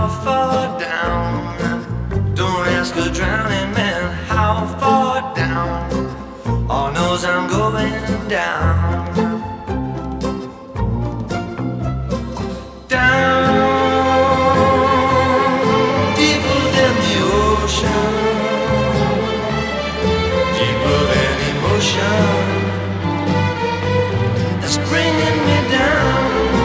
how far down? Don't ask a drowning man how far down. All knows I'm going down.